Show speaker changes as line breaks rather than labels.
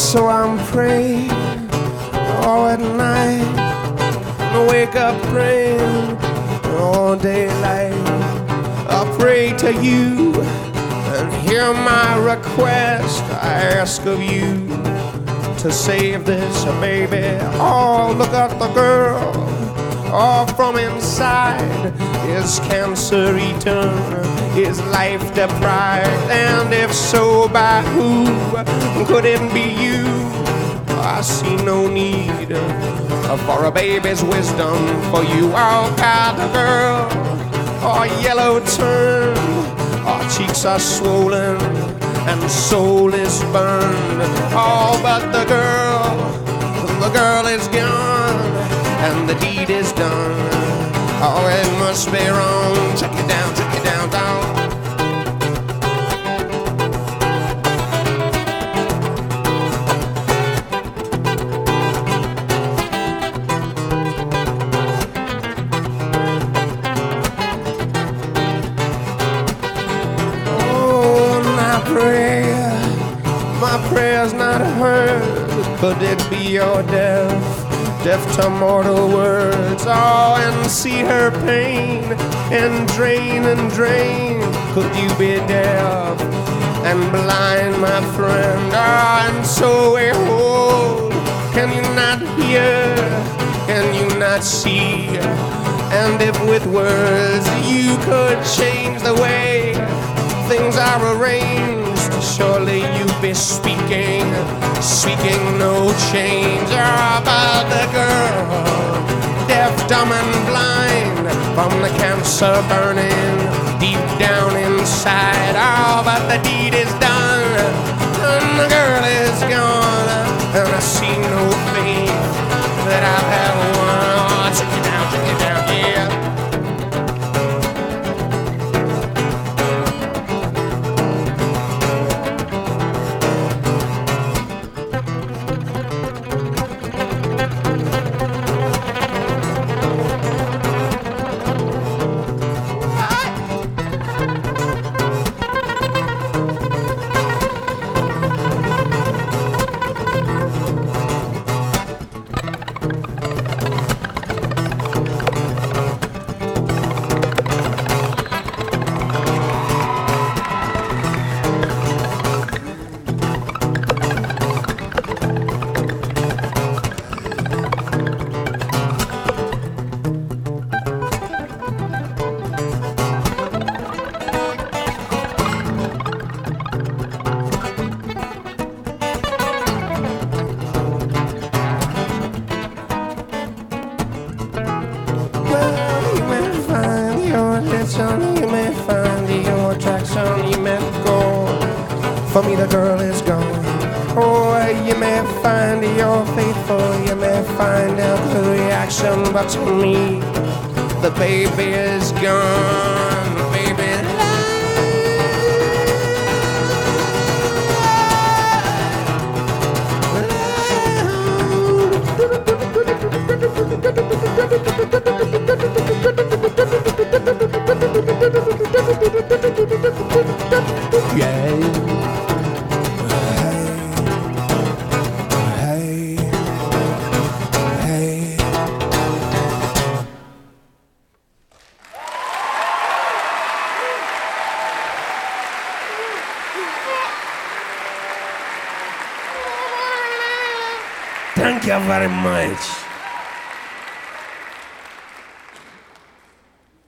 So I'm praying all at night, I wake up praying all daylight. I pray to you and hear my request. I ask of you to save this baby. Oh, look at the girl. Oh, from inside is cancer eaten, is life deprived, and if so, by who? Could it be you? I see no need for a baby's wisdom for you. Oh, God, the girl, oh, yellow turned, our cheeks are swollen, and soul is burned. Oh, but the girl is gone, and the deed is done. Oh, it must be wrong. Check it down, down. My prayer's not heard. Could it be your deaf to mortal words? Oh, and see her pain and drain. Could you be deaf and blind, my friend? Oh, and so behold, can you not hear? Can you not see? And if with words you could change the way things are arranged, surely you'd be speaking no change. About the girl, deaf, dumb, and blind, from the cancer burning deep down inside. Oh, but the deed is done, and the girl is gone, and I see no faith that I've had one. Oh, check it down, yeah. You may find your attraction, you may go. For me the girl is gone. Oh, you may find you're faithful, you may find a good reaction, but to me the baby is gone. The baby Thank you very much.